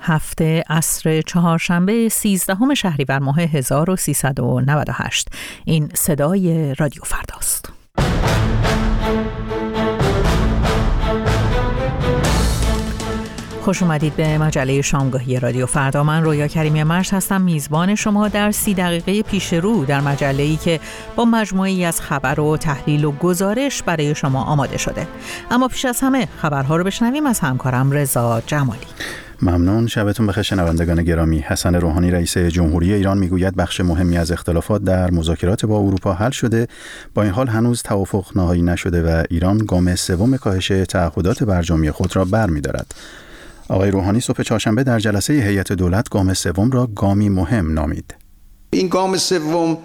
هفته عصر چهارشنبه 13 شهریور ماه 1398. این صدای رادیو فرداست. خوش اومدید به مجله شامگاهی رادیو فردا. من رویا کریمی مرز هستم، میزبان شما در 30 دقیقه پیش رو در مجله‌ای که با مجموعه‌ای از خبر و تحلیل و گزارش برای شما آماده شده. اما پیش از همه خبرها رو بشنویم از همکارم رضا جمالی. ممنون. شبتون بخیر شنوندگان گرامی. حسن روحانی رئیس جمهوری ایران میگوید بخش مهمی از اختلافات در مذاکرات با اروپا حل شده. با این حال هنوز توافق نهایی نشده و ایران گام سوم کاهش تعهدات برجامی خود را برمی‌دارد. آقای روحانی صبح چهارشنبه در جلسه هیئت دولت گام سوم را گامی مهم نامید. این گام سوم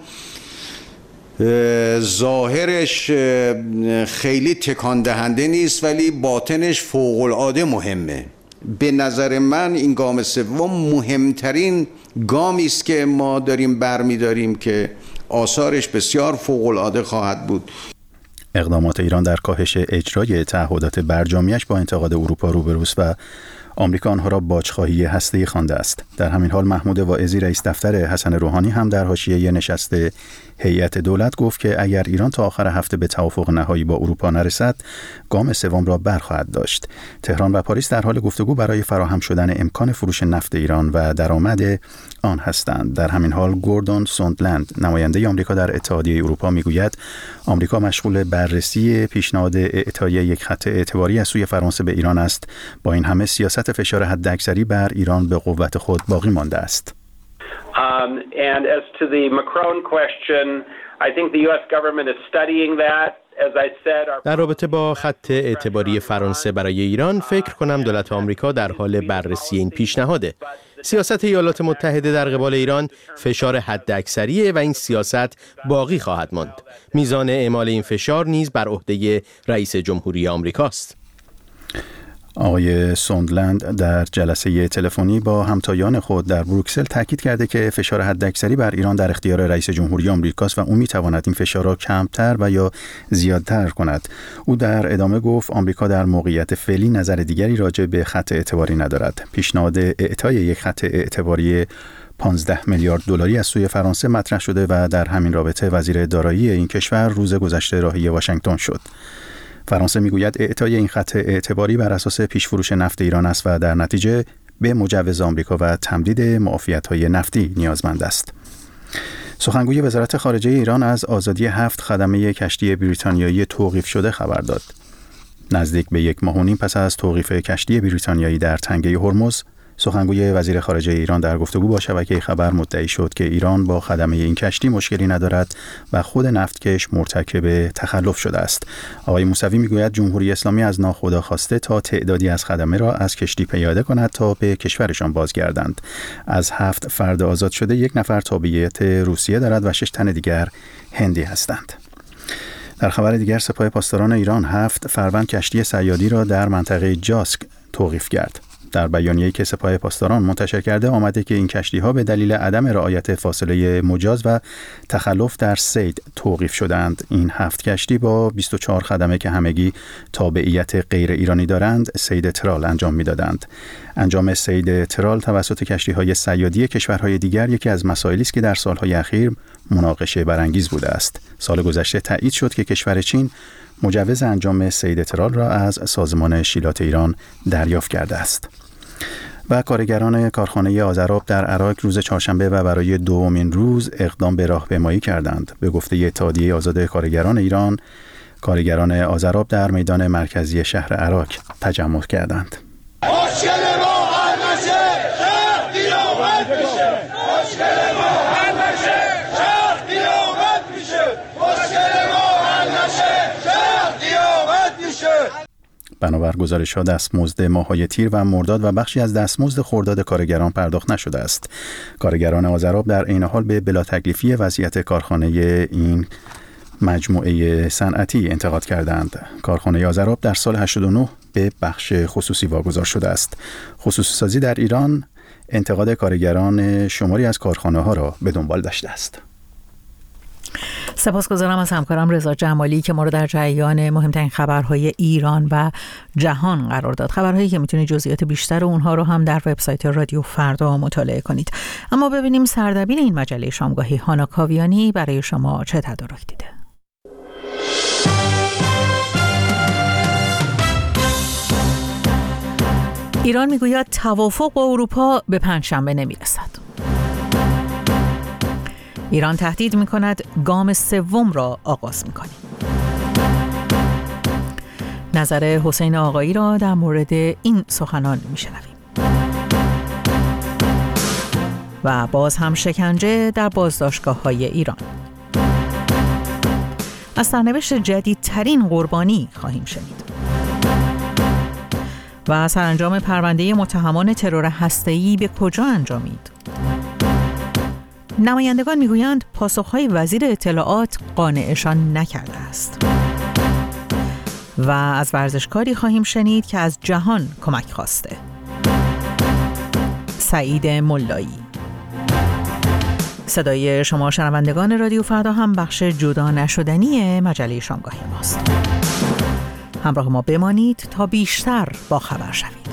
ظاهرش خیلی تکان دهنده نیست ولی باطنش فوق العاده مهمه. به نظر من این گام سوم مهمترین گامی است که ما داریم برمی‌داریم که آثارش بسیار فوق العاده خواهد بود. اقدامات ایران در کاهش اجرای تعهدات برجامیش با انتقاد اروپا روبروست و آمریکا آنها را باج‌خواهی هسته‌ای خوانده است. در همین حال محمود واعظی رئیس دفتر حسن روحانی هم در حاشیه نشست هیئت دولت گفت که اگر ایران تا آخر هفته به توافق نهایی با اروپا نرسد، گام سوم را برخواهد داشت. تهران و پاریس در حال گفتگو برای فراهم شدن امکان فروش نفت ایران و درآمد آن هستند. در همین حال گوردون سوندلند نماینده آمریکا در اتحادیه اروپا میگوید آمریکا مشغول بررسی پیشنهاد اعطای یک خط اعتباری از سوی فرانسه به ایران است. با این همه سیاست فشار حداکثری بر ایران به قوت خود باقی مانده است. And as to the Macron question, I think the US government is studying that. در رابطه با خط اعتباری فرانسه برای ایران فکر کنم دولت آمریکا در حال بررسی این پیشنهاده. سیاست ایالات متحده در قبال ایران فشار حداکثریه و این سیاست باقی خواهد ماند. میزان اعمال این فشار نیز بر عهده رئیس جمهوری آمریکاست. آقای سوندلند در جلسه تلفنی با همتایان خود در بروکسل تاکید کرده که فشار حداکثری بر ایران در اختیار رئیس جمهوری آمریکاست و او میتواند این فشار را کمتر و یا زیادتر کند. او در ادامه گفت آمریکا در موقعیت فعلی نظر دیگری راجع به خط اعتباری ندارد. پیشنهاد اعطای یک خط اعتباری 15 میلیارد دلاری از سوی فرانسه مطرح شده و در همین رابطه وزیر دارایی این کشور روز گذشته راهی واشنگتن شد. فرانسه میگوید اعطای این خط اعتباری بر اساس پیشفروش نفت ایران است و در نتیجه به مجوز آمریکا و تمدید معافیت‌های نفتی نیازمند است. سخنگوی وزارت خارجه ایران از آزادی 7 خدمه کشتی بریتانیایی توقیف شده خبر داد. نزدیک به 1 ماه و نیم پس از توقیف کشتی بریتانیایی در تنگه هرمز، سخنگوی وزیر خارجه ایران در گفتگو با شبکه خبر مدعی شد که ایران با خدمه این کشتی مشکلی ندارد و خود نفتکش مرتکب تخلف شده است. آقای موسوی میگوید جمهوری اسلامی از ناخدا خواسته تا تعدادی از خدمه را از کشتی پیاده کند تا به کشورشان بازگردند. از 7 فرد آزاد شده 1 نفر تابعیت روسیه دارد و 6 تن دیگر هندی هستند. در خبر دیگر سپاه پاسداران ایران 7 فروند کشتی صیادی را در منطقه جاسک توقیف کرد. در بیانیه‌ای که سپاه پاسداران منتشر کرده آمده که این کشتی‌ها به دلیل عدم رعایت فاصله مجاز و تخلف در صید توقیف شدند. این 7 کشتی با 24 خدمه که همگی تابعیت غیر ایرانی دارند صید ترال انجام می‌دادند. انجام صید ترال توسط کشتی‌های صیادی کشورهای دیگر یکی از مسائلی است که در سال‌های اخیر مناقشه برانگیز بوده است. سال گذشته تایید شد که کشور چین مجوز انجام صید ترال را از سازمان شیلات ایران دریافت کرده است. و کارگران کارخانه آذرآب در عراق روز چهارشنبه و برای دومین روز اقدام به راهپیمایی کردند. به گفته اتحادیه آزاد کارگران ایران، کارگران آذرآب در میدان مرکزی شهر عراق تجمع کردند. بنابر گزارش‌ها دستمزد ماه‌های تیر و مرداد و بخشی از دستمزد خرداد کارگران پرداخت نشده است. کارگران آذرآب در عین حال به بلا تکلیفی وضعیت کارخانه این مجموعه صنعتی انتقاد کردند. کارخانه آذرآب در سال 89 به بخش خصوصی واگذار شده است. خصوصی سازی در ایران انتقاد کارگران شماری از کارخانه‌ها را به دنبال داشته است. سپاسگزارم از همکارم رضا جمالی که ما رو در جریان مهمترین خبرهای ایران و جهان قرار داد. خبرهایی که میتونید جزئیات بیشتر اونها رو هم در وبسایت رادیو فردا مطالعه کنید. اما ببینیم سردبیر این مجله شامگاهی هانا کاویانی برای شما چه تدارک دیده. ایران میگوید توافق با اروپا به پنجشنبه نمیرسد. ایران تهدید می‌کند گام سوم را آغاز می‌کنیم. نظر حسین آقایی را در مورد این سخنان می‌شنویم. و باز هم شکنجه در بازداشتگاه‌های ایران. از سرنوشت جدیدترین قربانی خواهیم شنید. و سرانجام پرونده متهمان ترور هسته‌ای به کجا انجامید؟ نمایندگان میگویند پاسخهای وزیر اطلاعات قانعشان نکرده است. و از ورزشکاری خواهیم شنید که از جهان کمک خواسته. سعید ملایی. صدای شما شنوندگان رادیو فردا هم بخش جدا نشدنی مجله شامگاهی ماست. همراه ما بمانید تا بیشتر با خبر شوید.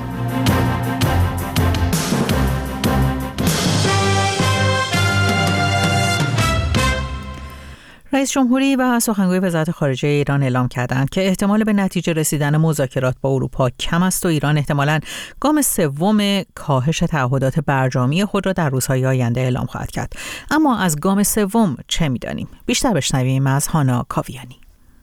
رئیس جمهوری و سخنگوی وزارت خارجه ایران اعلام کردند که احتمال به نتیجه رسیدن مذاکرات با اروپا کم است و ایران احتمالاً گام سوم کاهش تعهدات برجامی خود را در روزهای آینده اعلام خواهد کرد. اما از گام سوم چه می‌دانیم؟ بیشتر بشنویم از هانا کاویانی.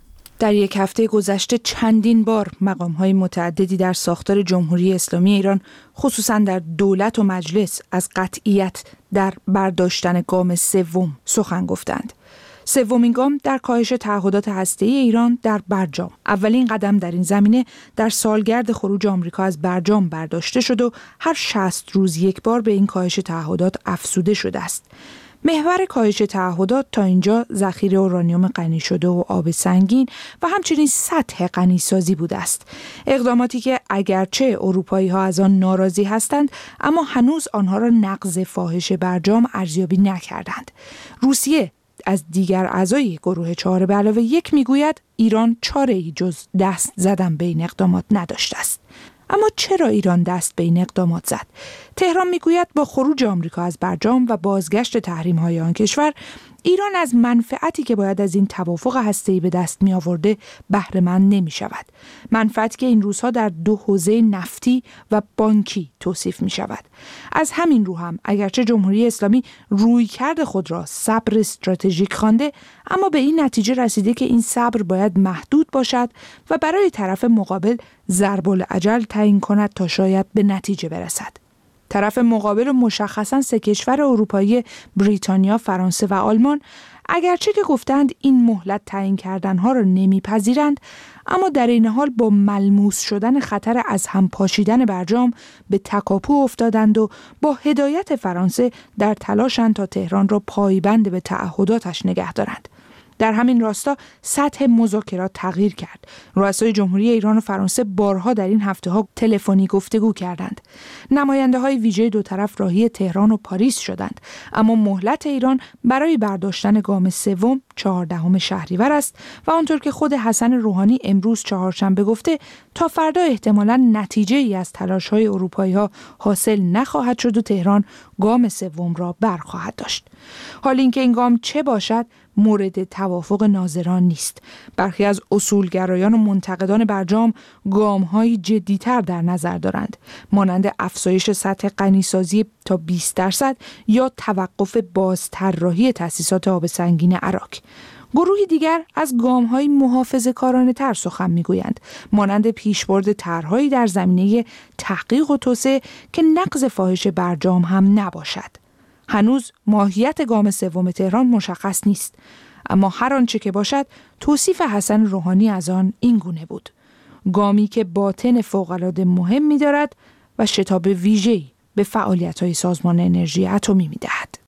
در یک هفته گذشته چندین بار مقام‌های متعددی در ساختار جمهوری اسلامی ایران خصوصاً در دولت و مجلس از قطعیت در برداشتن گام سوم سخن گفتند. سومین گام در کاهش تعهدات هسته‌ای ایران در برجام. اولین قدم در این زمینه در سالگرد خروج آمریکا از برجام برداشته شد و هر 60 روز یک بار به این کاهش تعهدات افزوده شده است. محور کاهش تعهدات تا اینجا ذخیره اورانیوم غنی شده و آب سنگین و همچنین سطح غنیسازی بوده است. اقداماتی که اگرچه اروپایی‌ها از آن ناراضی هستند اما هنوز آنها را نقض فاحش برجام ارزیابی نکردند. روسیه از دیگر اعضای گروه 4+1 میگوید ایران چاره‌ای جز دست زدن به این اقدامات نداشته است. اما چرا ایران دست به این اقدامات زد؟ تهران میگوید با خروج آمریکا از برجام و بازگشت تحریم‌های آن کشور، ایران از منفعتی که باید از این توافق هسته‌ای به دست می آورده بهره مند نمی شود. منفعتی که این روزها در دو حوزه نفتی و بانکی توصیف می شود. از همین رو هم اگرچه جمهوری اسلامی رویکرد خود را صبر استراتژیک خوانده، اما به این نتیجه رسیده که این صبر باید محدود باشد و برای طرف مقابل ضرب الاجل تعیین کند تا شاید به نتیجه برسد. طرف مقابل و مشخصاً 3 کشور اروپایی بریتانیا، فرانسه و آلمان اگرچه که گفتند این مهلت تعیین کردنها را نمیپذیرند، اما در این حال با ملموس شدن خطر از هم پاشیدن برجام به تکاپو افتادند و با هدایت فرانسه در تلاشند تا تهران را پایبند به تعهداتش نگه دارند. در همین راستا سطح مذاکرات تغییر کرد. رؤسای جمهوری ایران و فرانسه بارها در این هفته‌ها تلفنی گفتگو کردند. نماینده‌های ویژه دو طرف راهی تهران و پاریس شدند، اما مهلت ایران برای برداشتن گام سوم 14 شهریور است و آنطور که خود حسن روحانی امروز چهارشنبه گفته تا فردا احتمالاً نتیجه‌ای از تلاش‌های اروپایی‌ها حاصل نخواهد شد و تهران گام سوم را برخواهد داشت. حال اینکه این گام چه باشد مورد توافق ناظران نیست. برخی از اصولگرایان و منتقدان برجام گام‌های جدی‌تر در نظر دارند، مانند افزایش سطح غنیسازی تا 20% یا توقف بازطراحی تأسیسات آب سنگین عراق. گروهی دیگر از گام‌های محافظه‌کارانه‌تر سخن می‌گویند، مانند پیشبرد طرح‌هایی در زمینه تحقیق و توسعه که نقض فاحش برجام هم نباشد. هنوز ماهیت گام سوم تهران مشخص نیست، اما هر آنچه که باشد توصیف حسن روحانی از آن این گونه بود: گامی که باطن فوق‌العاده مهمی دارد و شتاب ویژه‌ای به فعالیت‌های سازمان انرژی اتمی می‌دهد.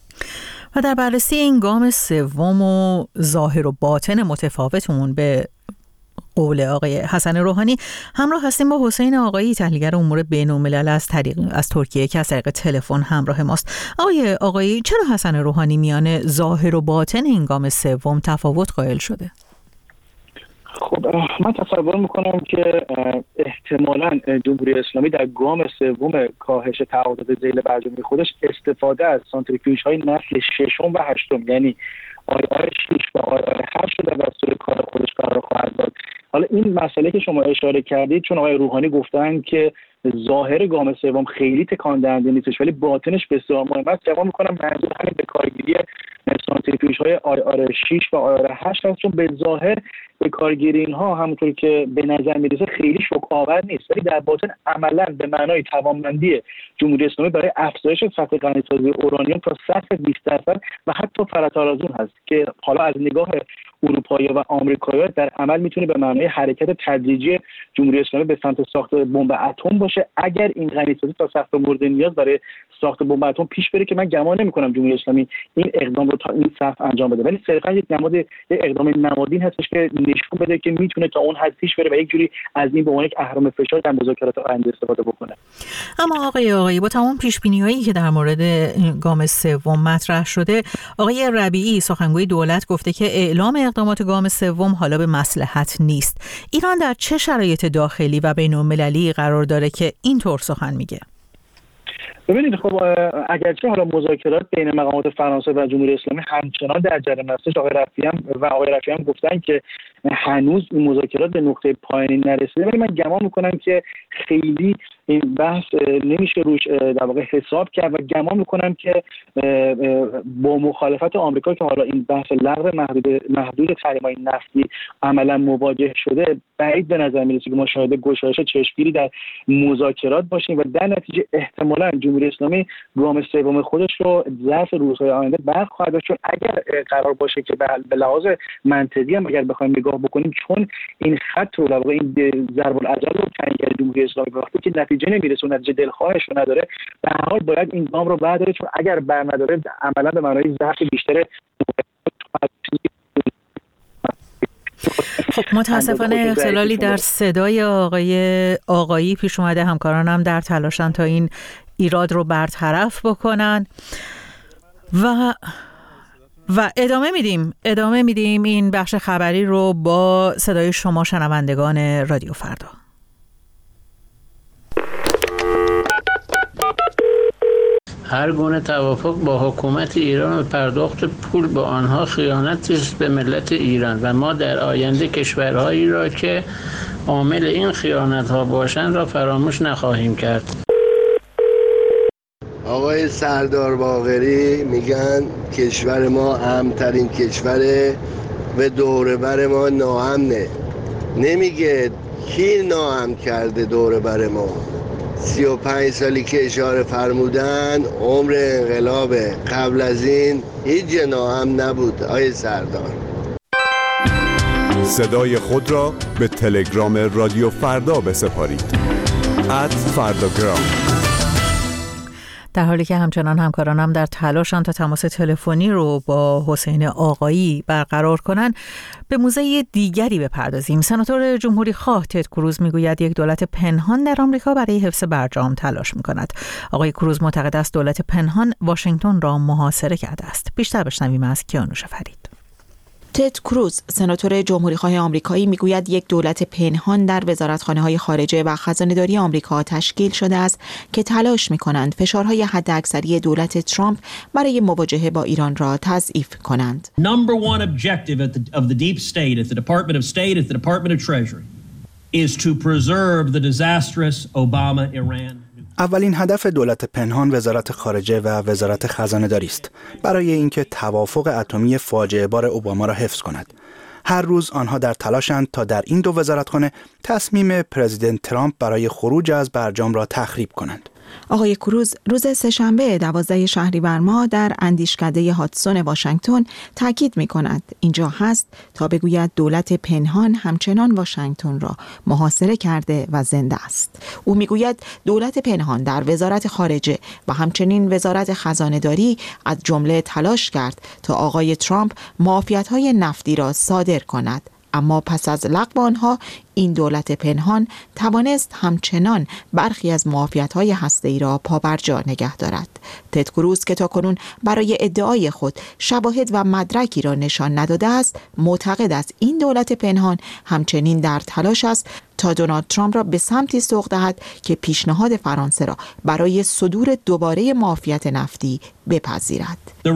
و در بررسی این گام سوم و ظاهر و باطن متفاوتمون به قول آقای حسن روحانی. همراه هستیم با حسین آقایی، تحلیلگر امور بین‌الملل از ترکیه که از طریق تلفن همراه ماست. آقای آقایی، چرا حسن روحانی میان ظاهر و باطن این گام سوم تفاوت قائل شده؟ خب من تصور میکنم که احتمالاً جمهوری اسلامی در گام سوم کاهش تعهدات ذیل برجام خودش استفاده از سانتریفیوژهای نسل ششم و هشتم، یعنی آر 6 و آر 8 رو در دستور کار خودش قرار خواهد داد. حالا این مسئله که شما اشاره کردید، چون آقای روحانی گفتن که ظاهر گام سوم خیلی تکان دهنده نیستش ولی باطنش بسیار مهمه است، جواب میکنم منظور همین به کارگیری سانتریفیوژهای آر 6 و آر 8 هست، چون به ظاهر به کارگیری اینها همونطور که به نظر میرسه خیلی شوک آور نیست، ولی در باطن عملا به معنای توانمندی جمهوری اسلامی برای افزایش سطح غنیسازی اورانیوم تا سطح 20% و حتی فراتر از اون هست که حالا از نگاه اروپایی‌ها و آمریکایی‌ها در عمل میتونه به معنای حرکت تدریجی جمهوری اسلامی به سمت ساخت بمب اتم باشه اگر این غنیسازی تا سقف مورد نیاز برای ساخت بمب اتم پیش بره، که من گمان نمی‌کنم جمهوری اسلامی این اقدام رو تا این سقف انجام بده، ولی صرفا یک اقدام نمادین هستش که نشون بده که میتونه تا اون حد پیش بره و یک جوری از این به عنوان یک اهرم فشار در مذاکرات آینده استفاده بکنه. اما آقای با تمام پیش‌بینی‌هایی که در مورد گام سوم مطرح شده، آقای ربیعی سخنگوی دولت گفته که اعلام اقدامات گام سوم حالا به مصلحت نیست. ایران در چه شرایط داخلی و بین‌المللی قرار داره که اینطور سخن میگه؟ ببینید، خب اگرچه حالا مذاکرات بین مقامات فرانسه و جمهوری اسلامی همچنان در جریان است، آقای رفیعی هم گفتن که هنوز این مذاکرات به نقطه پایانی نرسیده، ولی من گمان میکنم که خیلی این بحث نمیشه روش در واقع حساب کرد و گمان میکنم که با مخالفت آمریکا که حالا این بحث لغو محدود تحریم‌های نفتی عملا مواجه شده، بعید به نظر میرسه که ما شاهد گشایش چشمگیری در مذاکرات باشیم و در نتیجه احتمالاً جمهوری اسلامی گام سوم خودش رو ظرف روزهای آینده برق خواهد داشت، چون اگر قرار باشه که به لحاظ منطقی هم اگر بخوایم نگاه بکنیم، چون این خط رو در واقع این ضرب العجل رو تنگل جمهوری اسلامی وقتی که نتیجه نمیرسه و نتیجه دلخواهش رو نداره، به هر حال باید این گام رو برداره، چون اگر بر نداره عملا به معنای ضعف بیشتر. خب متاسفانه اختلالی در صدای آقایی پیش اومده. همکارانم در تلاشن تا این ایراد رو برطرف بکنن و ادامه میدیم این بخش خبری رو با صدای شما شنوندگان رادیو فردا. هر گونه توافق با حکومت ایران و پرداخت پول به آنها خیانتی است به ملت ایران و ما در آینده کشورهایی را که عامل این خیانت‌ها باشند را فراموش نخواهیم کرد. آقای سردار باقری میگن کشور ما امن‌ترین کشوره و دور بر ما ناامنه. نمیگه کی ناامن کرده دور بر ما. 35 سالی که اشاره فرمودن عمر انقلاب، قبل از این هیچ ناامن نبود. آقای سردار، صدای خود را به تلگرام رادیو فردا بسپارید @فرداگرام. در حالی که همچنان همکارانم در تلاشن تا تماس تلفنی رو با حسین آقایی برقرار کنن، به موضوع دیگری بپردازیم. سناتور جمهوری خواه تد کروز میگوید یک دولت پنهان در آمریکا برای حفظ برجام تلاش میکند. آقای کروز معتقد است دولت پنهان واشنگتن را محاصره کرده است. بیشتر بشنویم از کیانوش فرید. تد کروز، سناتور جمهوری‌خواه آمریکایی، میگوید یک دولت پنهان در وزارتخانه‌های خارجه و خزانه‌داری آمریکا تشکیل شده است که تلاش می‌کنند فشارهای حداکثری دولت ترامپ برای مواجهه با ایران را تضعیف کنند. Number one objective of the deep state, at the Department of State, at the Department of Treasury, is to preserve the disastrous Obama-Iran. اولین هدف دولت پنهان وزارت خارجه و وزارت خزانه‌داری است، برای اینکه توافق اتمی فاجعه بار اوباما را حفظ کند. هر روز آنها در تلاشند تا در این دو وزارتخانه تصمیم پرزیدنت ترامپ برای خروج از برجام را تخریب کنند. آقای کروز روز سه‌شنبه 12 شهریور ماه در اندیشکده هاتسون واشنگتن تاکید می‌کند اینجا هست تا بگوید دولت پنهان همچنان واشنگتن را محاصره کرده و زنده است. او می‌گوید دولت پنهان در وزارت خارجه و همچنین وزارت خزانه‌داری از جمله تلاش کرد تا آقای ترامپ معافیت‌های نفتی را صادر کند، اما پس از لغو آنها این دولت پنهان توانست همچنان برخی از معافیت‌های هسته‌ای را پابرجا نگه دارد. تد کروز که تاکنون برای ادعای خود شواهد و مدرکی را نشان نداده است، معتقد است این دولت پنهان همچنین در تلاش است تا دونالد ترامپ را به سمتی سوق دهد که پیشنهاد فرانسه را برای صدور دوباره معافیت نفتی بپذیرد.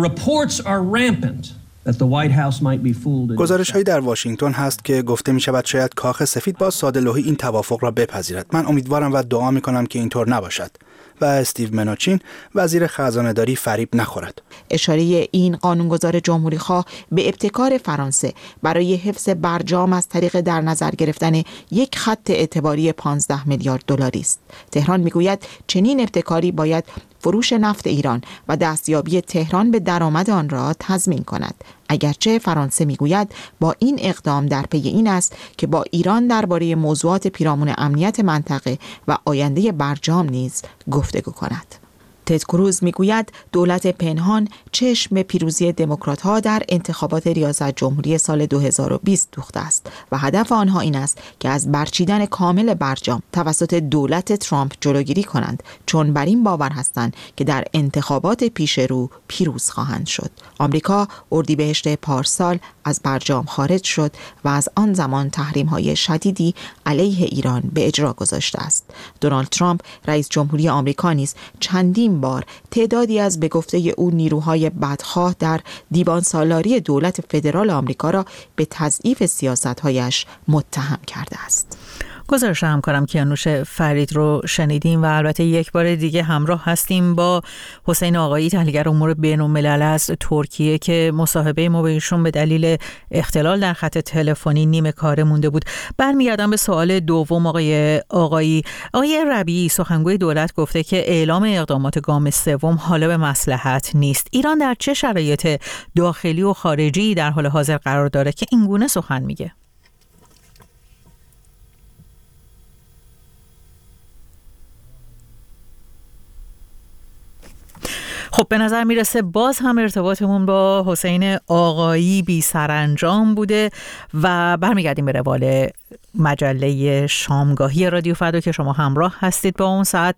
گزارش‌هایی در واشنگتن هست که گفته می‌شود شاید کاخ سفید با ساده‌لوحی این توافق را بپذیرد. من امیدوارم و دعا می‌کنم که اینطور نباشد و استیو منوچین وزیر خزانه‌داری فریب نخورد. اشاره این قانونگذار جمهوری‌خواه به ابتکار فرانسه برای حفظ برجام از طریق در نظر گرفتن یک خط اعتباری 15 میلیارد دلاری است. تهران می‌گوید چنین ابتکاری باید فروش نفت ایران و دستیابی تهران به درآمد آن را تضمین کند. اگرچه فرانسه میگوید با این اقدام در پی این است که با ایران درباره موضوعات پیرامون امنیت منطقه و آینده برجام نیز گفتگو کند. تد کروز میگوید دولت پنهان چشم به پیروزی دموکرات‌ها در انتخابات ریاست جمهوری سال 2020 دوخته است و هدف آنها این است که از برچیدن کامل برجام توسط دولت ترامپ جلوگیری کنند، چون بر این باور هستند که در انتخابات پیش رو پیروز خواهند شد. آمریکا اردیبهشت پارسال از برجام خارج شد و از آن زمان تحریم‌های شدیدی علیه ایران به اجرا گذاشته است. دونالد ترامپ رئیس جمهوری آمریکا نیز چندین بار تعدادی از به گفته او نیروهای بدخواه در دیوان سالاری دولت فدرال آمریکا را به تضعیف سیاست‌هایش متهم کرده است. گزارش همکارم کیانوش فرید رو شنیدیم و البته یک بار دیگه همراه هستیم با حسین آقایی، تحلیلگر امور بین‌الملل از ترکیه که مصاحبه ما به ایشون به دلیل اختلال در خط تلفنی نیمه کاره مونده بود. برمیگردم به سوال دوم آقای آقایی. آقای ربیعی سخنگوی دولت گفته که اعلام اقدامات گام سوم حالا به مصلحت نیست. ایران در چه شرایط داخلی و خارجی در حال حاضر قرار داره که این گونه سخن میگه؟ خب به نظر میرسه باز هم ارتباطمون با حسین آقایی بی سرانجام بوده و برمیگردیم به روال مجله شامگاهی رادیو فردا که شما همراه هستید با اون ساعت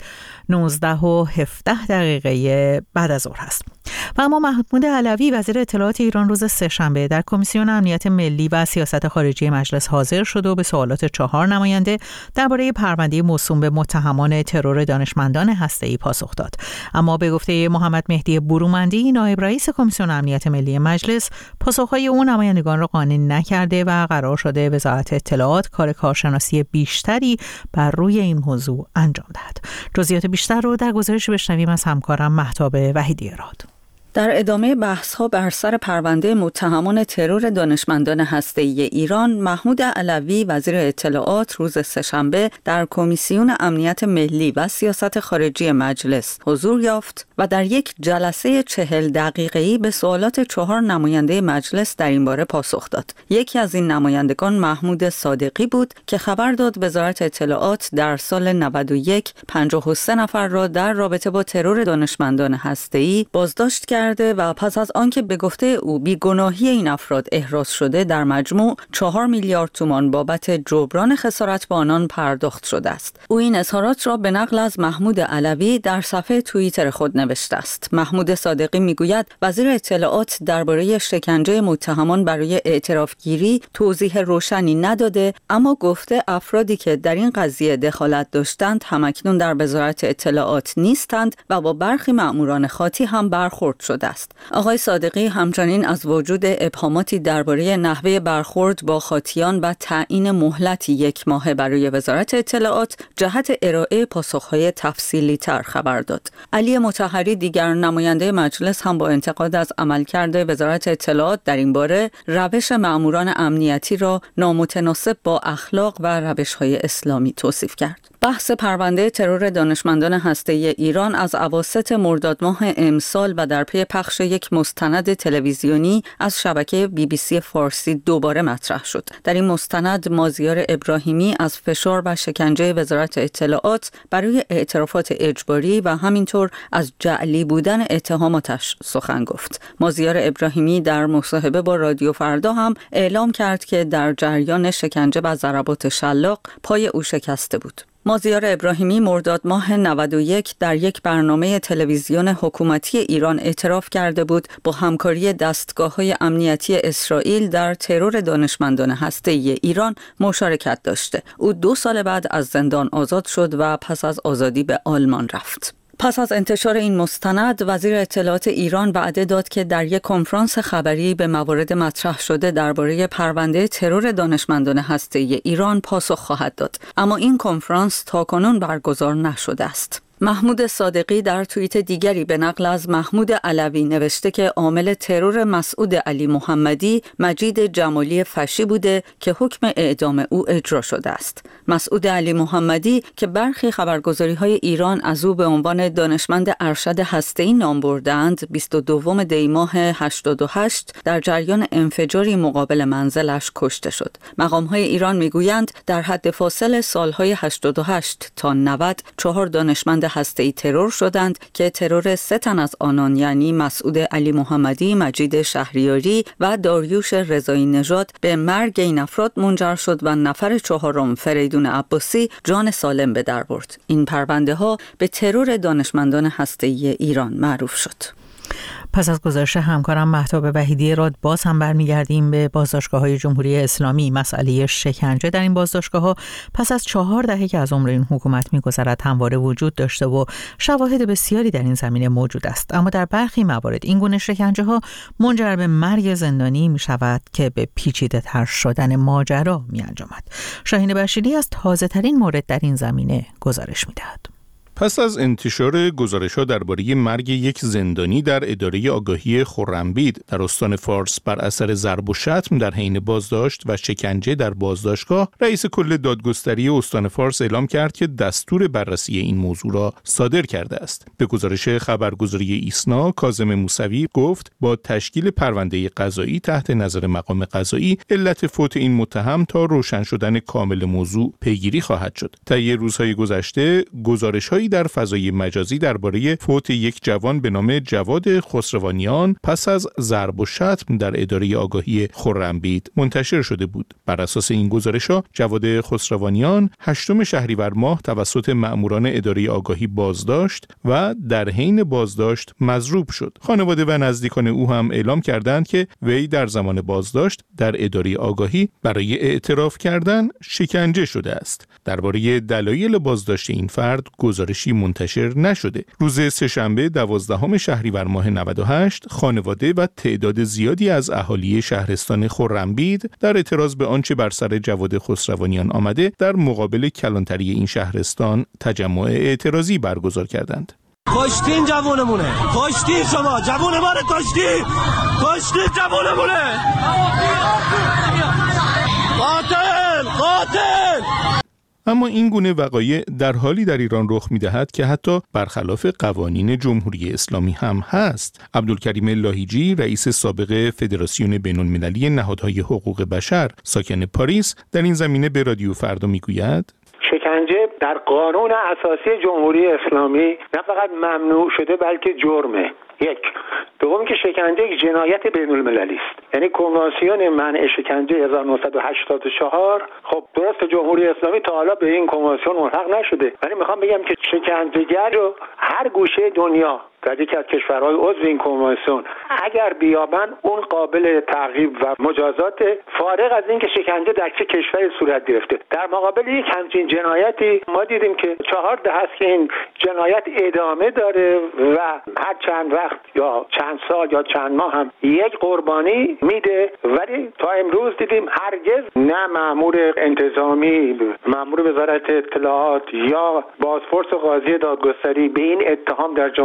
19:17 بعد از ظهر هست. و اما محمود علوی وزیر اطلاعات ایران روز سه‌شنبه در کمیسیون امنیت ملی و سیاست خارجی مجلس حاضر شد و به سوالات 4 نماینده درباره پرونده موسوم به متهمان ترور دانشمندان هسته‌ای پاسخ داد. اما به گفته محمد مهدی برومندی نایب رئیس کمیسیون امنیت ملی مجلس، پاسخ‌های اون نمایندگان را قانع نکرده و قرار شده وزارت اطلاعات کارشناسی بیشتری بر روی این موضوع انجام دهد. جزئیات بیشتر رو در گزارش بشنویم از همکارم مهتاب وحیدی راد. در ادامه بحث‌ها بر سر پرونده متهمان ترور دانشمندان هسته‌ای ایران، محمود علوی وزیر اطلاعات روز سه‌شنبه در کمیسیون امنیت ملی و سیاست خارجی مجلس حضور یافت و در یک جلسه 40 دقیقه‌ای به سوالات 4 نماینده مجلس در این باره پاسخ داد. یکی از این نمایندگان محمود صادقی بود که خبر داد وزارت اطلاعات در سال 91 53 نفر را در رابطه با ترور دانشمندان هسته‌ای بازداشت کرد و پس از آنکه به گفته او بیگناهی این افراد احراز شده در مجموع 4 میلیارد تومان بابت جبران خسارت به آنان پرداخت شده است. او این اظهارات را به نقل از محمود علوی در صفحه توییتر خود نوشته است. محمود صادقی میگوید وزیر اطلاعات درباره شکنجه متهمان برای اعترافگیری توضیح روشنی نداده، اما گفته افرادی که در این قضیه دخالت داشتند همکنون در وزارت اطلاعات نیستند و با برخی مأموران خاطی هم برخورد شده است. آقای صادقی همچنین از وجود ابهاماتی درباره نحوه برخورد با خاطیان و تعیین مهلتی 1 ماه برای وزارت اطلاعات جهت ارائه پاسخهای تفصیلی تر خبر داد. علی مطهری دیگر نماینده مجلس هم با انتقاد از عملکرد وزارت اطلاعات در این باره روش مأموران امنیتی را نامتناسب با اخلاق و روش‌های اسلامی توصیف کرد. بحث پرونده ترور دانشمندان هسته‌ای ایران از اواسط مرداد ماه امسال و در پی پخش یک مستند تلویزیونی از شبکه BBC فارسی دوباره مطرح شد. در این مستند مازیار ابراهیمی از فشار و شکنجه وزارت اطلاعات برای اعترافات اجباری و همینطور از جعلی بودن اتهاماتش سخن گفت. مازیار ابراهیمی در مصاحبه با رادیو فردا هم اعلام کرد که در جریان شکنجه و ضربات شلاق پای او شکسته بود. مازیار ابراهیمی مرداد ماه 91 در یک برنامه تلویزیون حکومتی ایران اعتراف کرده بود با همکاری دستگاه‌های امنیتی اسرائیل در ترور دانشمندان هسته‌ای ایران مشارکت داشته. او 2 سال بعد از زندان آزاد شد و پس از آزادی به آلمان رفت. پس از انتشار این مستند، وزیر اطلاعات ایران وعده داد که در یک کنفرانس خبری به موارد مطرح شده درباره پرونده ترور دانشمندان هسته‌ای ایران پاسخ خواهد داد. اما این کنفرانس تاکنون برگزار نشده است. محمود صادقی در توییت دیگری به نقل از محمود علوی نوشته که عامل ترور مسعود علی محمدی مجید جمالی فشی بوده که حکم اعدام او اجرا شده است. مسعود علی محمدی که برخی خبرگزاری‌های ایران از او به عنوان دانشمند ارشد هسته‌ای نام بردند، 22 دی ماه 88 در جریان انفجاری مقابل منزلش کشته شد. مقام‌های ایران می‌گویند در حد فاصل سال‌های 88 تا 90 4 دانشمند هسته‌ای ترور شدند که ترور 3 تن از آنان یعنی مسعود علی محمدی، مجید شهریاری و داریوش رضایی نژاد به مرگ این افراد منجر شد و نفر 4 فریدون عباسی جان سالم به در برد. این پرونده ها به ترور دانشمندان هسته‌ای ایران معروف شد. پس از گزارش همکارم مهتاب وحیدی راد باز هم برمیگردیم به بازداشتگاه‌های جمهوری اسلامی. مسئله شکنجه در این بازداشتگاه‌ها پس از 4 دهه که از عمر این حکومت می‌گذرد همواره وجود داشته و شواهد بسیاری در این زمینه موجود است. اما در برخی موارد این گونه شکنجه‌ها منجر به مرگ زندانی می‌شود که به پیچیده‌تر شدن ماجرا می‌انجامد. شاهین بشیری از تازه‌ترین مورد در این زمینه گزارش می‌دهد. پس از انتشار گزارش‌ها درباره مرگ یک زندانی در اداره آگاهی خرمبید در استان فارس بر اثر ضرب و شتم در حین بازداشت و شکنجه در بازداشتگاه، رئیس کل دادگستری استان فارس اعلام کرد که دستور بررسی این موضوع را صادر کرده است. به گزارش خبرگزاری ایسنا، کاظم موسوی گفت با تشکیل پرونده قضایی تحت نظر مقام قضایی علت فوت این متهم تا روشن شدن کامل موضوع پیگیری خواهد شد. طی روزهای گذشته گزارش‌های در فضای مجازی درباره فوت یک جوان به نام جواد خسروانیان پس از ضرب و شتم در اداره آگاهی خرمبید منتشر شده بود. بر اساس این گزارش‌ها جواد خسروانیان 8 شهریور ماه توسط مأموران اداره آگاهی بازداشت و در حین بازداشت مضروب شد. خانواده و نزدیکان او هم اعلام کردند که وی در زمان بازداشت در اداره آگاهی برای اعتراف کردن شکنجه شده است. درباره دلایل بازداشت این فرد گزارشی منتشر نشده. روز سه‌شنبه 12 شهریور ماه 98 خانواده و تعداد زیادی از اهالی شهرستان خرمبید در اعتراض به آنچه بر سر جواد خسروانیان آمده در مقابل کلانتری این شهرستان تجمع اعتراضی برگزار کردند. کشتین جوونمونه، کشتین شما جوون ما رو کشتین جوونمونه. قاتل. اما این گونه وقایع در حالی در ایران رخ می‌دهد که حتی برخلاف قوانین جمهوری اسلامی هم هست. عبدالکریم لاهیجی، رئیس سابق فدراسیون بین‌المللی نهادهای حقوق بشر ساکن پاریس، در این زمینه به رادیو فردا میگوید: شکنجه در قانون اساسی جمهوری اسلامی نه فقط ممنوع شده بلکه جرمه. یک. دوم که شکنجه یک جنایت بین‌المللی است. یعنی کنوانسیون منع شکنجه 1984 خب درست جمهوری اسلامی تا حالا به این کنوانسیون ملحق نشده، ولی میخوام بگم که شکنجهگر رو هر گوشه دنیا در یکی از کشورهای عضو این کنوانسیون اگر بیابن اون قابل تعقیب و مجازات، فارغ از این که شکنجه در چه کشوری صورت گرفته. در مقابل یک همچین جنایتی ما دیدیم که 4 دهه است که این جنایت ادامه داره و هر چند وقت یا چند سال یا چند ماه هم یک قربانی میده، ولی تا امروز دیدیم هرگز نه مأمور انتظامی، مأمور وزارت اطلاعات یا بازپرس و قاضی دادگستری به این اتهام در جمهوری اسلامی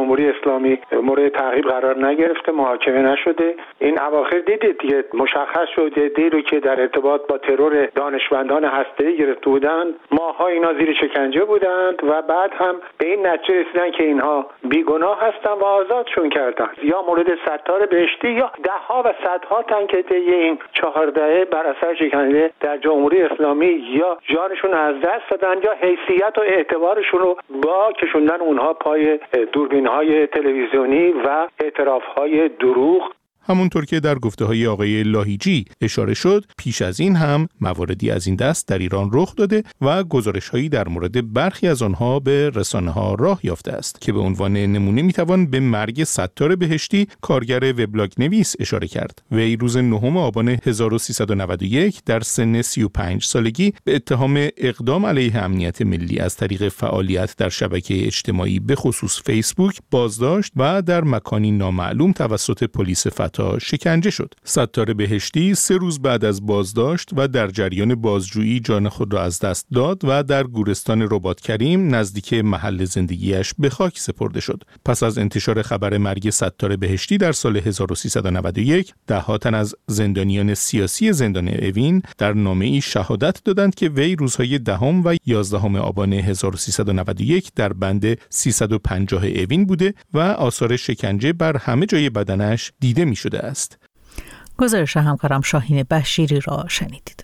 اسلامی مورد تعقیب قرار نگرفته، محاکمه نشده. این اواخر دیدید دیگه مشخص شد دیرو که در ارتباط با ترور دانشمندان هسته‌ای گرفته بودند، ماها اینا زیر شکنجه بودند و بعد هم به این نتیجه رسیدن که اینها بیگناه هستن و آزادشون کردن. یا مورد ستار بهشتی یا ده‌ها و صدها تن که طی این 4 دهه بر اثر شکنجه در جمهوری اسلامی یا جانشون از دست دادن یا حیثیت و اعتبارشون رو با کشوندن اونها پای دوربین‌های تلویزیونی و اعتراف‌های دروغ. همونطور که در گفته‌های آقای لاهیجی اشاره شد، پیش از این هم مواردی از این دست در ایران رخ داده و گزارش‌هایی در مورد برخی از آنها به رسانه‌ها راه یافته است که به عنوان نمونه می‌توان به مرگ ستار بهشتی، کارگر وبلاگ نویس اشاره کرد. وی روز 9 آبان 1391 در سن 35 سالگی به اتهام اقدام علیه امنیت ملی از طریق فعالیت در شبکه اجتماعی به خصوص فیسبوک بازداشت و در مکانی نامعلوم توسط پلیس فتا شکنجه شد. ستار بهشتی 3 روز بعد از بازداشت و در جریان بازجویی جان خود را از دست داد و در گورستان رباط کریم نزدیک محل زندگیش به خاک سپرده شد. پس از انتشار خبر مرگ ستار بهشتی در سال 1391 10 تن از زندانیان سیاسی زندان اوین در نامه‌ای شهادت دادند که وی روزهای 10 و 11 آبان 1391 در بند 350 اوین بوده و آثار شکنجه بر همه جای بدنش دیده می شده است. گزارش همکارم شاهین بشیری را شنیدید.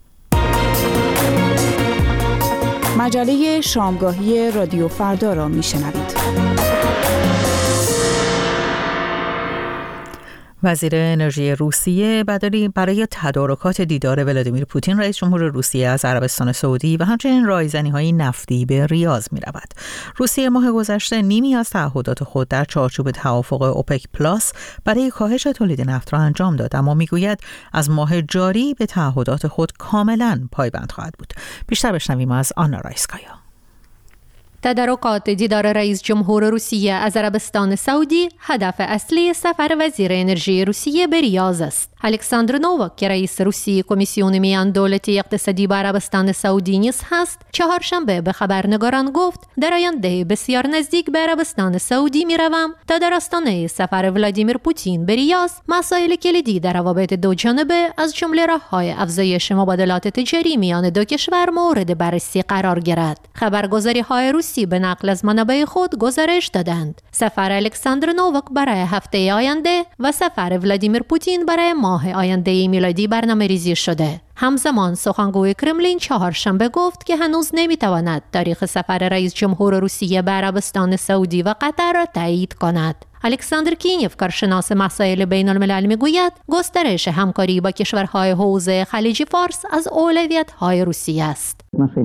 مجله شامگاهی رادیو فردا را می شنوید. وزیر انرژی روسیه برای تدارکات دیدار ولادیمیر پوتین رئیس جمهور روسیه از عربستان سعودی و همچنین رایزنی‌های نفتی به ریاض می‌رود. روسیه ماه گذشته نیمی از تعهدات خود در چارچوب توافق اوپک پلاس برای کاهش تولید نفت را انجام داد، اما می‌گوید از ماه جاری به تعهدات خود کاملاً پایبند خواهد بود. بیشتر بشنویم از آنا رایسکایا. تدارکات دیدار رئیس جمهور روسیه از عربستان سعودی هدف اصلی سفر وزیر انرژی روسیه به ریاض است. الکساندر نوواک که رئیس روسی کمیسیون میان دولتی اقتصادی با عربستان سعودی نیز هست، چهارشنبه به خبرنگاران گفت در آینده بسیار نزدیک به عربستان سعودی میروم تا در آستانه سفر ولادیمیر پوتین به ریاض مسائل کلیدی در روابط دو جانبه از جمله راه‌های افزایش مبادلات تجاری میان دو کشور مورد بررسی قرار گیرد. خبرگزاری‌های روسی به نقل از منابع خود گزارش دادند سفر الکساندر نوواک برای هفته آینده و سفر ولادیمیر پوتین برای ماه آینده میلادی برنامه‌ریزی شده. همزمان سخنگوی کرملین چهارشنبه گفت که هنوز نمیتواند تاریخ سفر رئیس جمهور روسیه به عربستان سعودی و قطر را تایید کند. الکساندر کینیف کارشناس مسائل بین الملل میگوید گسترش همکاری با کشورهای حوزه خلیج فارس از اولویت‌های روسیه است.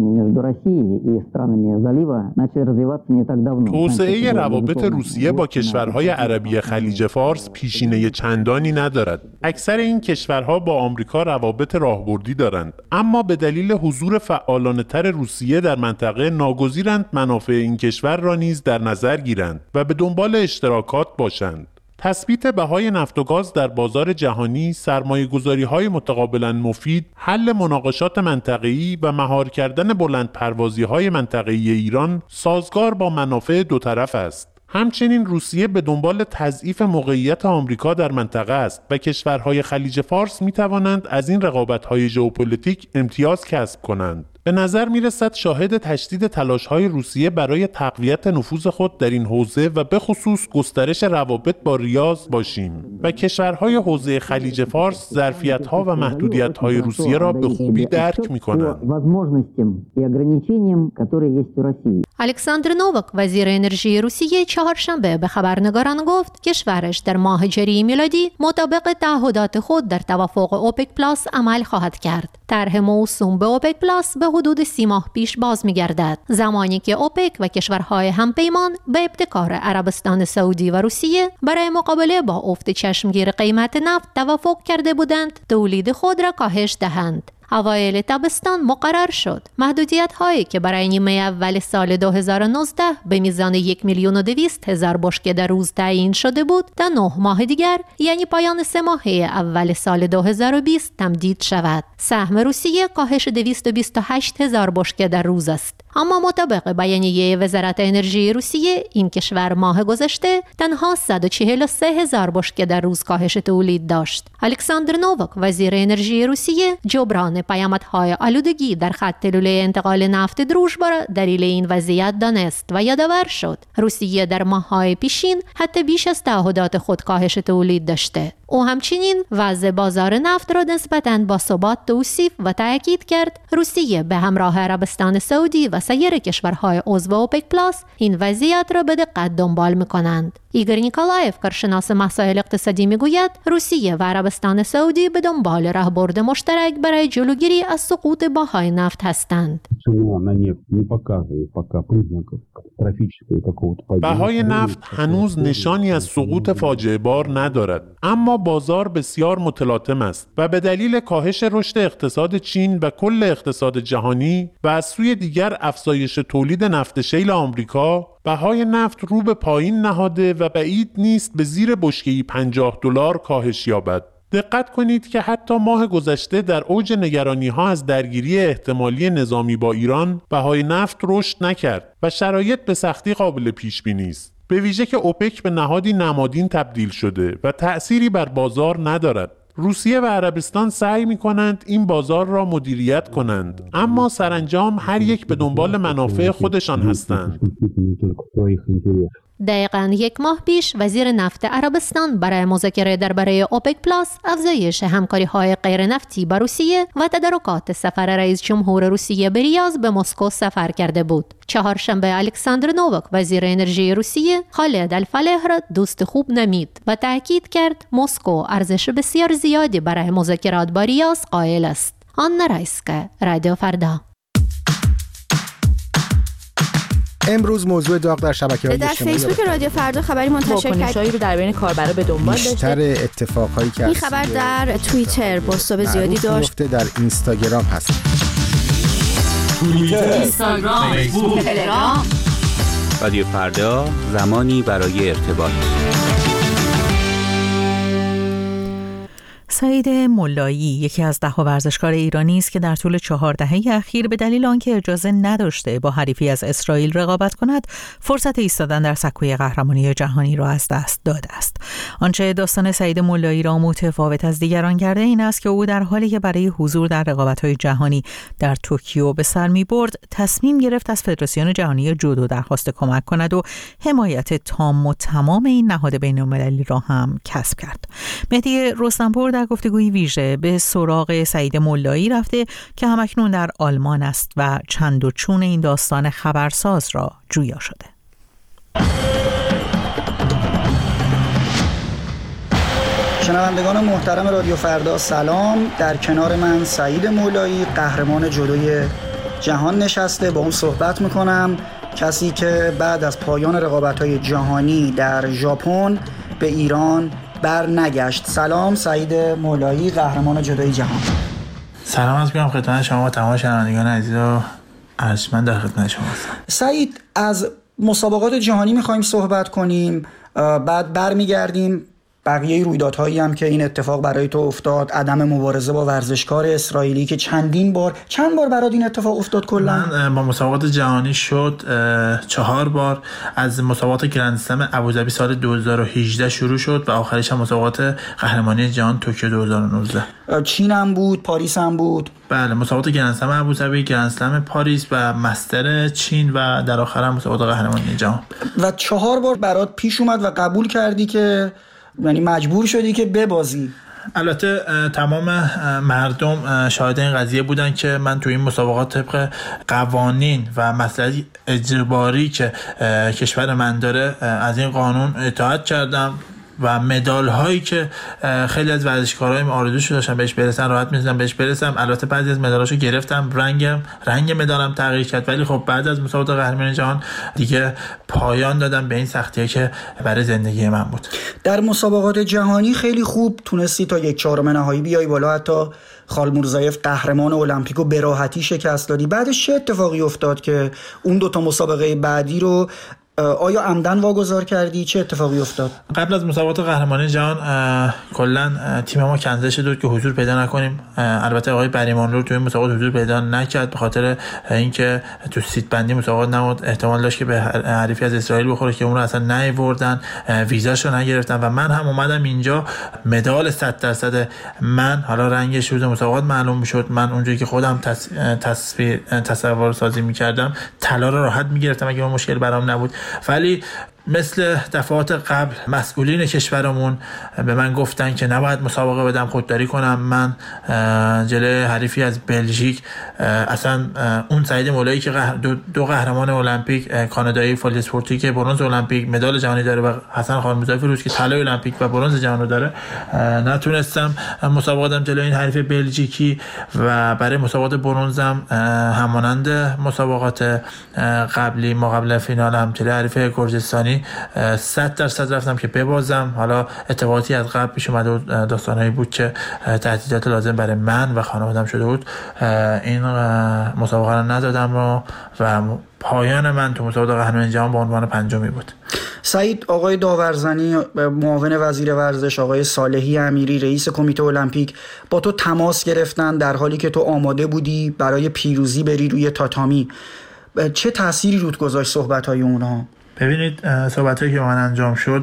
توسعه روابط روسیه با کشورهای عربی خلیج فارس پیشینه چندانی ندارد. اکثر این کشورها با آمریکا روابط راهبردی دارند، اما به دلیل حضور فعالانه‌تر روسیه در منطقه ناگزیرند منافع این کشور را نیز در نظر گیرند و به دنبال اشتراکات باشند. تثبیت بهای نفت و گاز در بازار جهانی، سرمایه‌گذاری‌های متقابلاً مفید، حل مناقشات منطقه‌ای و مهار کردن بلندپروازی‌های منطقه‌ای ایران سازگار با منافع دو طرف است. همچنین روسیه به دنبال تضعیف موقعیت آمریکا در منطقه است و کشورهای خلیج فارس می‌توانند از این رقابت‌های ژئوپلیتیک امتیاز کسب کنند. به نظر می‌رسد شاهد تشدید تلاش‌های روسیه برای تقویت نفوذ خود در این حوزه و به خصوص گسترش روابط با ریاض باشیم و کشورهای حوزه خلیج فارس ظرفیت‌ها و محدودیت‌های روسیه را به خوبی درک می‌کنند. الکساندر نوواک وزیر انرژی روسیه چهارشنبه به خبرنگاران گفت کشورش در ماه جاری میلادی مطابق تعهدات خود در توافق اوپک پلاس عمل خواهد کرد. طرح موسوم به اوپک پلاس به حدود 30 ماه پیش باز می‌گردد، زمانی که اوپک و کشورهای همپیمان به ابتکار عربستان سعودی و روسیه برای مقابله با افت چشمگیر قیمت نفت توافق کرده بودند تولید خود را کاهش دهند. اوایل تابستان مقرر شد. محدودیت هایی که برای نیمه اول سال 2019 به میزان 1,200,000 بشکه در روز تعیین شده بود، تا 9 ماه دیگر یعنی پایان 3 ماهه اول سال 2020 تمدید شود. سهم روسیه کاهش 228,000 بشکه در روز است. اما مطابق بیانیه وزارت انرژی روسیه، این کشور ماه گذشته تنها 143,000 بشکه در روز کاهش تولید داشت. الکساندر نوواک وزیر انرژی روسیه جبران پیامدهای آلودگی در خط لوله انتقال نفت دروژبا را دلیل این وضعیت دانست و یادآور شد روسیه در ماه‌های پیشین حتی بیش از تعهدات خود کاهش تولید داشته. او همچنین وضع بازار نفت را نسبتاً با ثبات توصیف و تأکید کرد روسیه به همراه عربستان سعودی و سایر کشورهای عضو اوپک پلاس این وضعیت را به دقت دنبال می‌کنند. ایگور نیکولایف، کارشناس مسائل اقتصادی، میگوید روسیه و عربستان سعودی به دنبال راهبرد مشترک برای جلوگیری از سقوط بهای نفت هستند. بهای نفت هنوز نشانی از سقوط فاجعه بار ندارد، اما بازار بسیار متلاطم است و به دلیل کاهش رشد اقتصاد چین و کل اقتصاد جهانی و از سوی دیگر افزایش تولید نفت شیل آمریکا، بهای نفت رو به پایین نهاده و بعید نیست به زیر بشکه‌ای $50 کاهش یابد. دقت کنید که حتی ماه گذشته در اوج نگرانی‌ها از درگیری احتمالی نظامی با ایران، بهای نفت رشد نکرد و شرایط به سختی قابل پیش‌بینی است. به ویژه که اوپک به نهادی نمادین تبدیل شده و تأثیری بر بازار ندارد. روسیه و عربستان سعی می‌کنند این بازار را مدیریت کنند، اما سرانجام هر یک به دنبال منافع خودشان هستند. دقیقاً 1 ماه پیش وزیر نفت عربستان برای مذاکره درباره اوپک پلاس، افزایش همکاری‌های غیر نفتی با روسیه و تدارکات سفر رئیس جمهور روسیه به ریاض به مسکو سفر کرده بود. چهارشنبه الکساندر نوواک وزیر انرژی روسیه خالد الفالح را دوست خوب نمید و تأکید کرد مسکو ارزش بسیار زیادی برای مذاکرات با ریاض قائل است. آنا رایسکا، رادیو فردا. امروز موضوع داغ در شبکه‌های اجتماعی در فیسبوک رادیو فردا خبری منتشر کرد رو در بین کاربرا به دنبال داشته. بیشتر اتفاقایی که این خبر در توییتر بازتاب زیادی داشت. در اینستاگرام هست. توییتر، اینستاگرام، فیسبوک، تلگرام. رادیو فردا، زمانی برای ارتباط. سعید ملایی یکی از 10 ورزشکار ایرانی است که در طول 4 دهه اخیر به دلیل آنکه اجازه نداشته با حریفی از اسرائیل رقابت کند، فرصت ایستادن در سکوی قهرمانی جهانی را از دست داده است. آنچه داستان سعید ملایی را متفاوت از دیگران کرده این است که او در حالی که برای حضور در رقابت‌های جهانی در توکیو به سر می‌برد، تصمیم گرفت از فدراسیون جهانی جودو درخواست کمک کند و حمایت تام و تمام این نهاد بین‌المللی را هم کسب کرد. مهدی رستمپور در گفتگوی ویژه به سراغ سعید ملایی رفته که همکنون در آلمان است و چند و چون این داستان خبرساز را جویا شده. شنوندگان محترم رادیو فردا سلام. در کنار من سعید ملایی، قهرمان جودوی جهان نشسته. با اون صحبت میکنم، کسی که بعد از پایان رقابت‌های جهانی در ژاپن به ایران بر نگشت. سلام سعید ملایی، قهرمان جودوی جهان. سلام از میگم خدمت شما و تمام شنوندگان عزیز و ارجمند در خدمت شما هستم. سعید، از مسابقات جهانی میخوایم صحبت کنیم، بعد برمیگردیم بقیه رویدادهایی هم که این اتفاق برای تو افتاد، عدم مبارزه با ورزشکار اسرائیلی که چند بار برات این اتفاق افتاد کلا؟ من با مسابقات جهانی شد 4 بار. از مسابقات گرندسلم ابوظبی سال 2018 شروع شد و آخرش هم مسابقات قهرمانی جهان توکیو 2019. چین هم بود، پاریس هم بود. بله، مسابقات گرندسلم ابوظبی، گرندسلم پاریس و مستر چین و در آخر هم مسابقات قهرمانی جهان. و 4 بار برات پیش اومد و قبول کردی که، یعنی مجبور شدی که ببازی. البته تمام مردم شاهد این قضیه بودن که من توی این مسابقات طبق قوانین و مسئله اجباری که کشور من داره از این قانون اطاعت کردم و مدال هایی که خیلی از ورزشکارای آرزوشو داشتن بهش برسن، راحت می‌تونم بهش برسم. البته بعضی از مدالاشو گرفتم، رنگ مدالم تغییر کرد، ولی خب بعد از مسابقات قهرمانی جهان دیگه پایان دادم به این سختیه که برای زندگی من بود. در مسابقات جهانی خیلی خوب تونستی تا 1/4 نهایی بیای بالا، حتی خالمورزایف قهرمان المپیکو به راحتی شکست دادی. بعدش چه اتفاقی افتاد که اون 2 مسابقه بعدی رو آیا عمدن واگذار کردی؟ چه اتفاقی افتاد؟ قبل از مسابقات قهرمانی جهان کلا تیم ما کنسل شده که حضور پیدا نکنیم. البته آقای بریمانلو توی مسابقات حضور پیدا نکرد به خاطر اینکه تو سیت بندی مسابقات نمود، احتمال داشت که به حریفی از اسرائیل بخوره که اون رو اصلا نیاوردن، ویزاشو نگرفتن و من هم اومدم اینجا مدال 100% من، حالا رنگش روز مسابقات معلوم میشد، من اونجوری که خودم تصور سازی میکردم طلا رو راحت میگرفتم اگه اون مشکل برام نبود. ولی مثل دفعات قبل مسئولین کشورمون به من گفتن که نباید مسابقه بدم، خودداری کنم. من جلوی حریفی از بلژیک، اصلا اون سعید مولایی که 2 قهرمان المپیک، کانادایی فالدسپورتی که برنز المپیک، مدال جهانی داره، و حسن خالمورزایف روس که طلای المپیک و برنز جهان رو داره، نتونستم مسابقه بدم جلوی این حریف بلژیکی و برای مسابقات برنزم همانند مسابقات قبلی ما قبل فینال هم جلوی حریف گرجستانی 100% رفتم که ببازم. حالا اتفاقاتی از قبل پیش اومده بود، داستانایی بود که تهدیدات لازم برای من و خانواده‌ام شده بود، این مسابقه رو ندادم و پایان من تو مسابقه قهرمانی جهان به عنوان 5می بود. سعید، آقای داورزنی، معاون وزیر ورزش آقای صالحی امیری، رئیس کمیته المپیک با تو تماس گرفتن در حالی که تو آماده بودی برای پیروزی بری روی تاتامی. چه تأثیری رود گذاشت صحبت‌های اونها؟ ببینید صحبتایی که با من انجام شد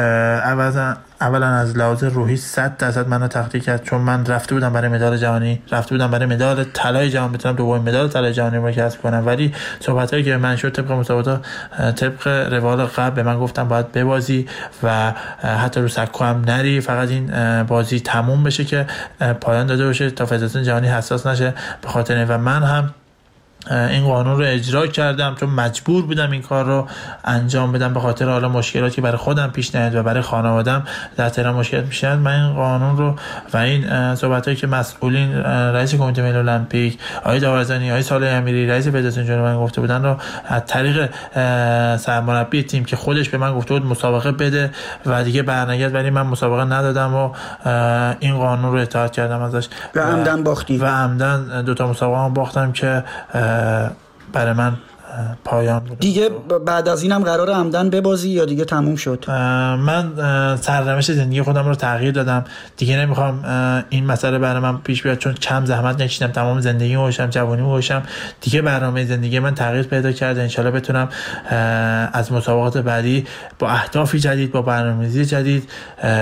اولا از لحاظ روحی 100% منو تخطی کرد، چون من رفته بودم برای مدال جهانی، رفته بودم برای مدال طلای جهان، بتونم دومین مدال طلای جهانی رو کسب کنم. ولی صحبتایی که من شد طبق مسابقات، طبق روال قبل به من گفتم باید ببازی و حتی رو سکو هم نری، فقط این بازی تموم بشه که پایان داده بشه تا فدراسیون جهانی حساس نشه به خاطر این. و من هم این قانون رو اجرا کردم چون مجبور بودم این کار رو انجام بدم به خاطر حالا مشکلاتی که برای خودم پیش نیاد و برای خانواده‌ام در تهران مشکلات پیش نیاد. من این قانون رو و این صحبتایی که مسئولین، رئیس کمیته ملی المپیک آقای داورزنی، آقای صالح امیری، رئیس فدراسیون جهانی من گفته بودن رو از طریق سرمربی تیم که خودش به من گفته بود مسابقه بده و دیگه برنگرد، ولی من مسابقه ندادم و این قانون رو اطاعت کردم ازش و عمدن باختی و عمدن 2 مسابقه هم باختم که برای من پایان بود. دیگه بعد از اینم قراره عمدن ببازی یا دیگه تموم شد؟ من سرنوشت زندگی خودم رو تغییر دادم، دیگه نمیخوام این مسئله برای من پیش بیاد، چون کم زحمت نکشیدم، تمام زندگیمو گذاشتم، جوونیمو گذاشتم، دیگه برنامه زندگی من تغییر پیدا کرده. انشالله بتونم از مسابقات بعدی با اهدافی جدید، با برنامه‌ریزی جدید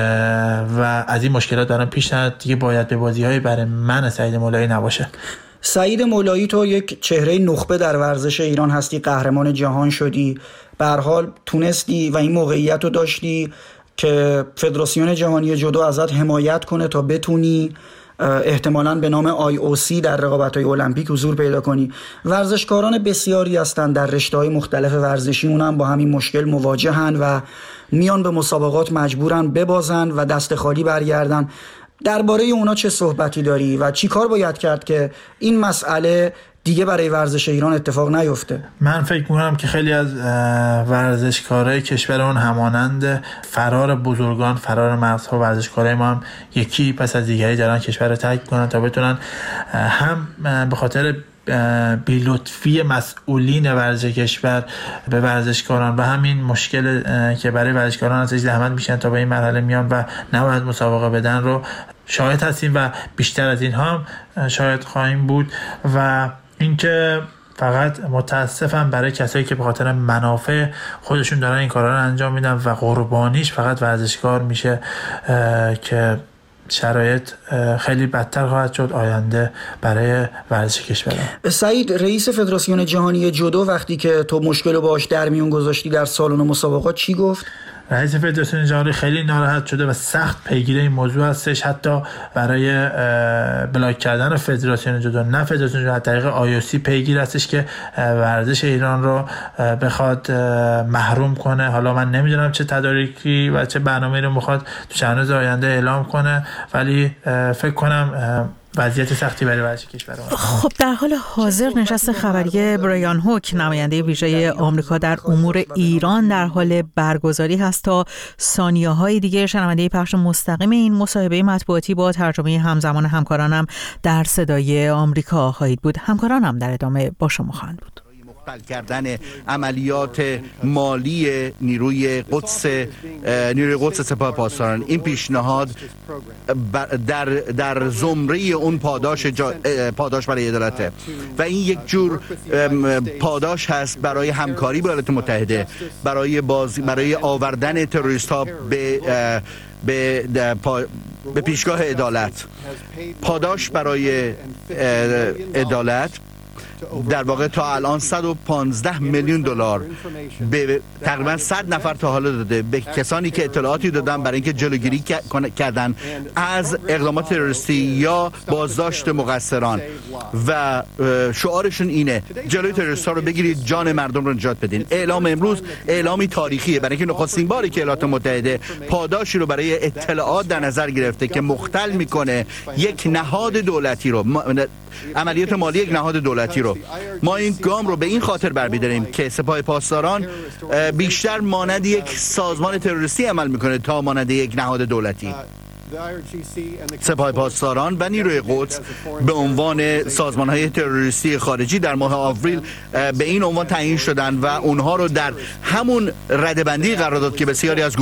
و از این مشکلات برام پیش نیاد، دیگه باید به بازی‌های برای من سعید مولایی نباشه. سعید مولایی، تو یک چهره نخبه در ورزش ایران هستی، قهرمان جهان شدی، به هر حال تونستی و این موقعیت رو داشتی که فدراسیون جهانی جودو ازت حمایت کنه تا بتونی احتمالاً به نام IOC در رقابت‌های المپیک حضور پیدا کنی. ورزشکاران بسیاری هستند در رشته‌های مختلف ورزشی، اونم با همین مشکل مواجهن و میان به مسابقات مجبورن ببازن و دست خالی برگردن. درباره اونا چه صحبتی داری و چی کار باید کرد که این مسئله دیگه برای ورزش ایران اتفاق نیفته؟ من فکر می‌کنم که خیلی از ورزشکارای کشورمون همانند فرار بزرگان، فرار مغزها، ورزشکارای ما هم یکی پس از دیگری دارن کشور رو ترک کنن تا بتونن هم به خاطر بی‌لطفی مسئولین ورزش کشور به ورزشکاران و همین مشکل که برای ورزشکاران ازش زحمت میشن تا به این مرحله میان و نباید مسابقه بدن رو شاهد هستیم و بیشتر از اینها هم شاهد خواهیم بود. و اینکه فقط متاسفم برای کسایی که به خاطر منافع خودشون دارن این کارا رو انجام میدن و قربانیش فقط ورزشکار میشه که شرایط خیلی بدتر خواهد شد آینده برای ورزش کشور. سعید، رئیس فدراسیون جهانی جودو وقتی که تو مشکل رو باهاش در میون گذاشتی در سالن مسابقات چی گفت؟ رئیس فدراسیون جهانی خیلی ناراحت شده و سخت پیگیر این موضوع هستش، حتی برای بلاک کردن فدراسیون جودو، نه فدراسیون جودو، از طریق IOC پیگیر هستش که ورزش ایران رو بخواد محروم کنه. حالا من نمیدونم چه تدارکی و چه برنامه‌ای رو میخواد تو چند روز آینده اعلام کنه، ولی فکر کنم وضعیت سختی برای کشور ما. خب در حال حاضر نشست خبری برایان هوک نماینده ویژه آمریکا در امور ایران در حال برگزاری هست. تا ثانیه‌های دیگه شنونده پخش مستقیم این مصاحبه مطبوعاتی با ترجمه همزمان همکارانم در صدای آمریکا خواهید بود. همکارانم در ادامه با شما خواهند بود. کردن عملیات مالی نیروی قدس سپاه پاسداران، این پیشنهاد در زمره اون پاداش برای عدالته و این یک جور پاداش هست برای همکاری با ایالات متحده برای آوردن تروریست ها به پیشگاه عدالت. پاداش برای عدالت در واقع تا الان 115 میلیون دلار به تقریبا 100 نفر تا حالا داده به کسانی که اطلاعاتی دادن برای اینکه جلوگیری کردن از اقدامات تروریستی یا بازداشت مقصران و شعارشون اینه جلوی تروریست‌ها رو بگیرید، جان مردم رو نجات بدین. اعلام امروز اعلامی تاریخیه برای اینکه نخستین باری که ایالات متحده پاداشی رو برای اطلاعات در نظر گرفته که مختل میکنه یک نهاد دولتی رو، عملیات مالی یک نهاد دولتی رو. ما این گام رو به این خاطر برمی‌داریم که سپاه پاسداران بیشتر مانند یک سازمان تروریستی عمل میکنه تا مانند یک نهاد دولتی. سپاه پاسداران و نیروی قدس به عنوان سازمان‌های تروریستی خارجی در ماه آوریل به این عنوان تعیین شدند و اونها رو در همون رده‌بندی قرار داد که بسیاری از